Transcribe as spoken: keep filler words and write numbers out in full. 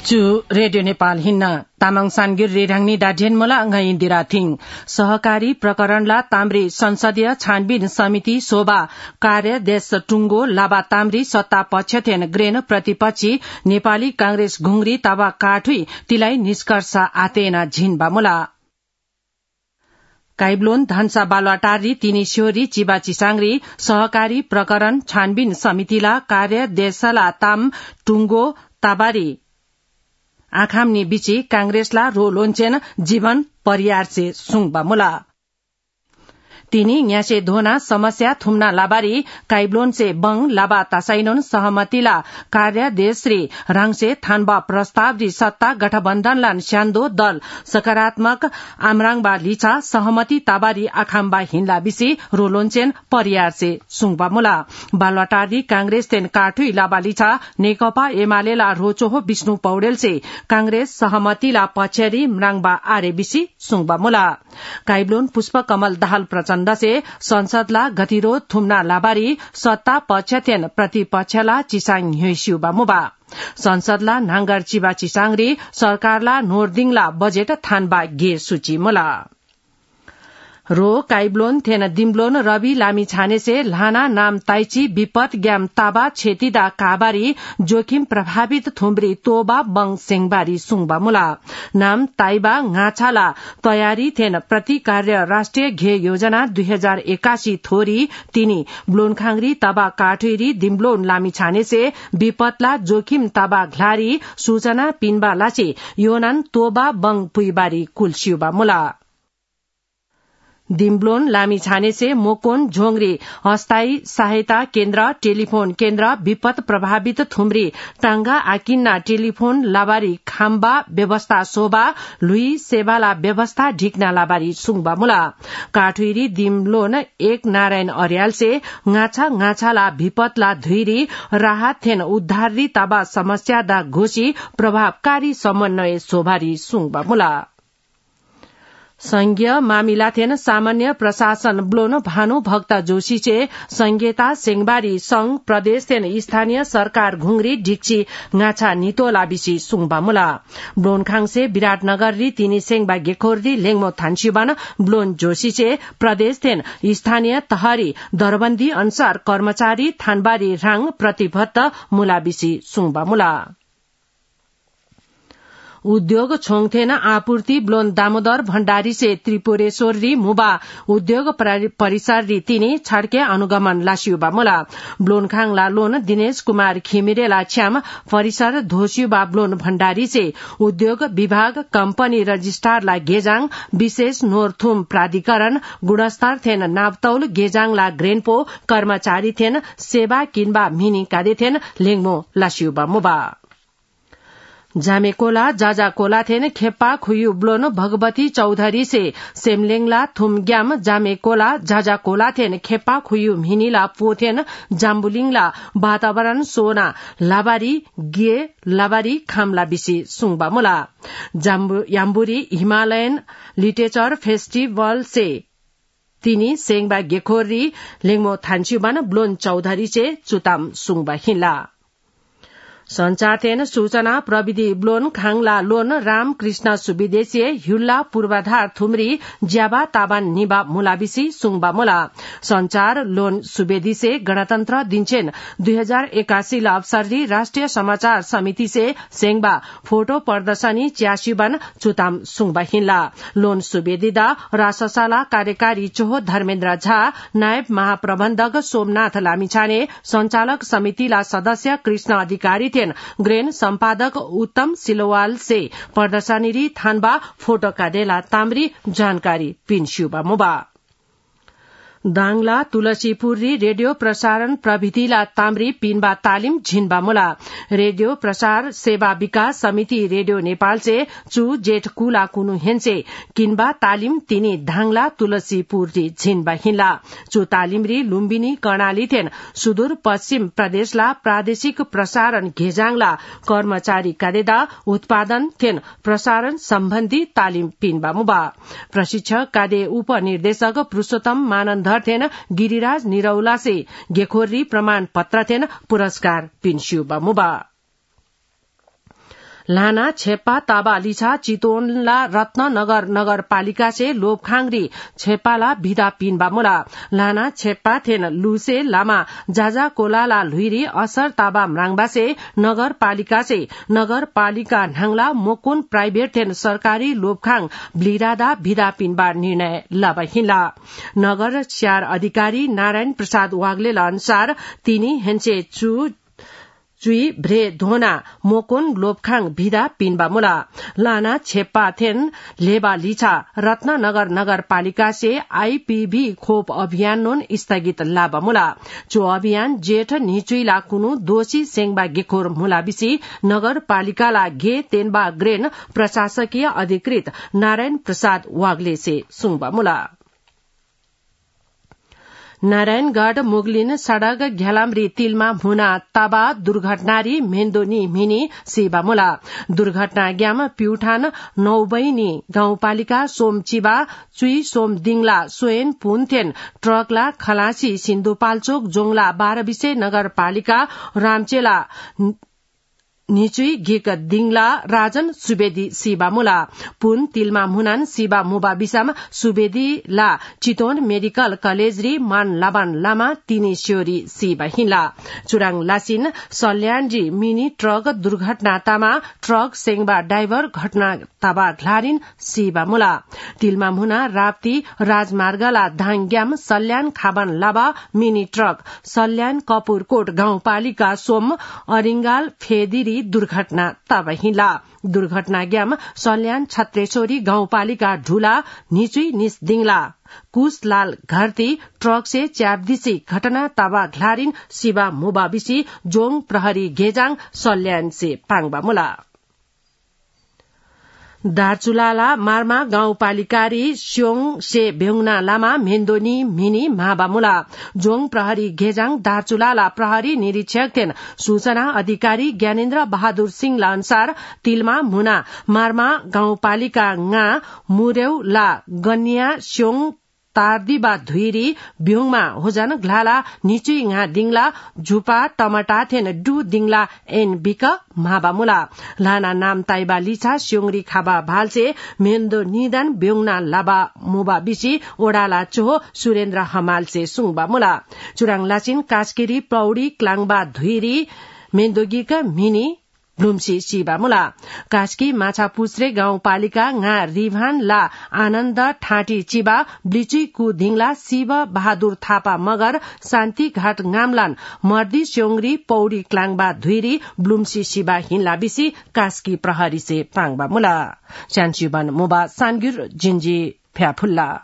चु रेडियो नेपाल हिन्न तामाङ सानगिर रेढाङनी डाढेनमोला अंगा इन्दिरा थिङ सहकारी प्रकरणला ताम्री संसदीय छानबिन समिति शोभा कार्य देश टुंगो लाबा ताम्री सत्ता पक्षथेन ग्रेन प्रतिपक्षी नेपाली कांग्रेस घुंगरी ताबा काठुई तिलाई निष्कर्ष आतेना झिनबा मुला काइब्लोन धनसा बालुवाटारी तिनी स्योरी चिबा चिसाङ्री सहकारी प्रकरण छानबिन समितिला कार्य देशला ताम टुंगो ताबारी आखामनी बिची कांग्रेसला रो लोन्चेन जीवन परियारसे सुङबा मुला तिनी न्यासे धोना समस्या थुम्ना लाबारी काइब्लोन से बंग लाबा तासाइनोन सहमतिला कार्य देश्री राङसे थानबा प्रस्ताव सत्ता गठबन्धनला स्यान्दो दल सकारात्मक आमराङबा लिचा सहमति ताबारी आखाम्बा हिन्ला बिसी रोलोन्चेन परियारसे सुङबा मुला बालुवाटारी कांग्रेस तेन काठुई लाबा लिचा नेकपा एमालेला रोचोहो विष्णु पौडेल से कांग्रेस सहमतिला पछेरी म्राङबा आरे बिसी सुङबा मुला काइब्लोन पुष्प कमल दाहाल प्रचण्ड से संसदला गतिरोध थुम्ना लाबारी सत्ता पक्षथेन प्रतिपक्षला चिसाङ ह्युसिउबा मुबा संसदला नाङ्गर चिबा चिसाङरी सरकारला नोर्दिङला बजेट थानबा गे सूची मुला रो काइब्लोन थेन दिम्ब्लोन रवि लामी छाने से लाना नाम ताइची विपत ग्याम ताबा छेतिदा काबारी जोखिम प्रभावित थुम्ब्री तोबा बंग सेङबारी सुङबा मुला नाम ताइबा गाछाला तयारी थेन प्रति कार्य राष्ट्रिय घे योजना दुई हजार एकासी थोरी तिनी ब्लोनखाङरी ताबा काठुरी दिम्ब्लोन लामी छाने से विपतला जोखिम ताबा घ्लारी सूचना पिनबा लाची योनान तोबा बंग पुइबारी कुलसिउबा मुला दिम्ब्लोन लामी छाने से मोकोन झोंगरी अस्थायी सहायता केन्द्र टेलिफोन केन्द्र विपत प्रभावित थुम्री टांगा आकिन्ना टेलिफोन लाबारी खाम्बा व्यवस्था शोभा लुई सेवाला व्यवस्था ढिक्ना लाबारी सुङबा मुला काठुरी दिम्ब्लोन एक नारायण अर्याल से गाछा गाछाला विपतला धुइरी राहत थेन उद्धारी ताबा समस्या दा घोषी प्रभावकारी समन्वय शोभारी सुङबा मुला संघीय मामिला थेन सामान्य प्रशासन ब्लोन भानु भक्त जोशी चे संघीयता सेङबारी संघ प्रदेश थेन स्थानीय सरकार घुंगरी ढिक्ची गाछा नितोला बिसी सुङबा मुला ब्लोनखाङ से विराटनगर री तिनी सेङबा गेखोरदी लेङमो थान्सिबान ब्लोन जोशी चे प्रदेश थेन स्थानीय तहरी दरबन्दी अनुसार कर्मचारी थानबारी राङ प्रतिबद्ध मुला बिसी सुङबा मुला उद्योग छोङथेन आपूर्ति ब्लोन दामोदर भण्डारी से त्रिपुरेश्वर री मुबा उद्योग परिसर री तिनी छड्के अनुगमन लासिउबा मुला ब्लोनखाङ ला लोन दिनेश कुमार खिमिरे ला छ्याम परिसर धोसिउबा ब्लोन भण्डारी से उद्योग विभाग कम्पनी रजिस्ट्रार ला गेजाङ विशेष नोरथुम प्राधिकरण गुणस्तर थेन नावतौल गेजाङ ला ग्रेनपो कर्मचारी थेन सेवा किन्बा मिनी कादे थेन लेङमो लासिउबा मुबा जामेकोला जाजाकोला थेन खेप्पा खुयु ब्लोन भगवती चौधरी से सेमलेङला थुमग्याम जामेकोला जाजाकोला थेन खेप्पा खुयु मिनिला पोथेन जाम्बुलिङला वातावरण सोना लाबारी गे लाबारी खामला बिसी सुङबा मुला याम्बुरी हिमालयन लिटरेचर फेस्टिभल से तिनी सेङबा गेखोरी लेङमो थान्सिबान ब्लोन चौधरी से चुताम सुङबा हिला संचार थेन सूचना प्रविधि ब्लोन खाङला लोन रामकृष्ण सुविदेशीय हिउल्ला पूर्वाधार थुम्री ज्याबा ताबान निबा मुलाबिसी सुङबा मुला संचार लोन सुवेदी से गणतन्त्र दिनचेन दुई हजार एकासी ला अवसरी राष्ट्रिय समाचार समिति से सेङबा फोटो प्रदर्शनी च्यासिबान चुताम सुङबा हिन्ला लोन सुवेदीदा राससाला कार्यकारी चोहो धर्मेन्द्र झा नायब महाप्रबन्धक सोमनाथ लामिछाने संचालक समितिला सदस्य कृष्ण अधिकारी ग्रेन सम्पादक उत्तम सिलोवाल से प्रदर्शनी थानबा फोटो काडेला ताम्री जानकारी पिन्स्युबा मुबा दाङला तुलसीपुर रेडियो प्रसारण प्रविधिला ताम्री पिनबा तालिम झिनबा मुला रेडियो प्रसार सेवा विकास समिति रेडियो नेपाल से चु जेठ कुला कुनु हेन्से किनबा तालिम तिनी धाङला तुलसीपुर झिनबा हिन्ला चु तालिमरी लुम्बिनी कर्णाली थेन सुदूर पश्चिम प्रदेशला प्रादेशिक प्रसारण घेजाङला कर्मचारी कादेदा उत्पादन थेन प्रसारण सम्बन्धी तालिम पिनबा मुबा प्रशिक्षक कादे उपनिर्देशक पुरुषोत्तम मानन्द थेन गिरिराज निरौला से गेखोरी प्रमाण पत्र थेन पुरस्कार पिन्स्युबा मुबा लाना छेप्पा ताबा लिछा चितोनला रत्ननगर नगरपालिका से लोपखांगरी छेप्पाला भिदा पिनबा मुला लाना छेप्पा थेन लुसे लामा जाजा कोलाला लुइरी असर ताबा म्राङबा से नगरपालिका से नगरपालिका ढांगला मोकुन प्राइवेट थेन सरकारी लोपखांग ब्लिरादा भिदा पिनबा निर्णय लाबा हिला नगर स्यार अधिकारी नारायण प्रसाद वाग्ले अनुसार तिनी हेन्से चु चुई भ्रे धोना मोकोन लोपखांग भिदा पिनबा मुला लाना छेप्पा थेन लेबा लिछा रत्ननगर नगरपालिका से आईपीवी खोप अभियान नोन स्थगित लाबा मुला जो अभियान जेठ निचुइला कुनु दोषी सेंगबा गेखोर मुला बिसी नगरपालिकाला गे तेनबा ग्रेन प्रशासकीय अधिकृत नारायण प्रसाद वाग्ले से सुङबा मुला नारायणगढ़ मुगलिन सड़क घ्यालाम्री तिलमा हुना ताबा दुर्घटनारी मेन्दोनी मिनी सेवा मुला दुर्घटना ग्याम प्युठान नौबैनी गाउँपालिका सोमचिबा चुई सोम दिङला सोयन पुनथेन ट्रकला खलासी सिन्धुपाल्चोक जोङला बाह्र विषय नगरपालिका रामचेला निचुई घिक दिङला राजन सुवेदी सिबा मुला पुन तिलमा मुनान सिबा मुबा बिसाम सुवेदी ला चितवन मेडिकल कलेज री मान लाबान लामा तिनी स्योरी सिबा हिला चुराङ लासिन सल्यानजी मिनी ट्रक दुर्घटना तामा ट्रक सेंगबा ड्राइभर घटना ताबा घ्लारिन सिबा मुला तिलमा मुना राप्ती राजमार्गला धाङग्याम सल्यान खाबान लाबा मिनी ट्रक सल्यान कपुरकोट गाउँपालिका सोम अरिंगाल फेदिरी दुर्घटना तब हिला दुर्घटना ग्याम सल्यान छत्रेश्वरी गाउँपालिका ढुला निचुई निस दिङला कुशलाल घरती ट्रक से च्यापदिसी घटना तबा घ्लारिन सिबा मुबाबिसी जोङ प्रहरी घेजाङ सल्यान से पाङबा मुला दार्चुलाला मार्मा गाउँपालिकारी स्योङ से भेउना लामा मेन्दोनी मिनी महाबामुला जोङ प्रहरी घेजाङ दार्चुलाला प्रहरी निरीक्षक थेन सूचना अधिकारी ज्ञानेन्द्र बहादुर सिंह अनुसार तिलमा मुना मार्मा गाउँपालिका गा मुरेउ ला गन्या स्योङ तारदीबा धुइरी ब्युङमा होजन घ्लाला निचुई nga दिङला झुपा टमाटा थेन डु दिङला एन बिक महाबा मुला लाना नाम ताइबा लिछा स्योङरी खाबा भालसे मेन्दो निदान ब्युङना लाबा मुबा बिसी ओडाला चोह सुरेन्द्र हमाल से सुङबा मुला चुराङ लासिन कास्केरी पौडी क्लाङबा धुइरी मेन्दोगीका मिनी ब्लुम्सी सिबा मुला कास्की माछा पुस्रे गाउँपालिका nga रिभान ला आनन्द ठाटी चिबा ब्लिची कु धिङला शिव बहादुर थापा मगर शान्ति घाट गामलान मर्दी स्योङरी पौडी क्लाङबा धुइरी ब्लुम्सी सिबा हिन्ला बिसी कास्की प्रहरी से पाङबा मुला च्यान्चुबन मुबा सानगिर जिन्जी फ्याफुल्ला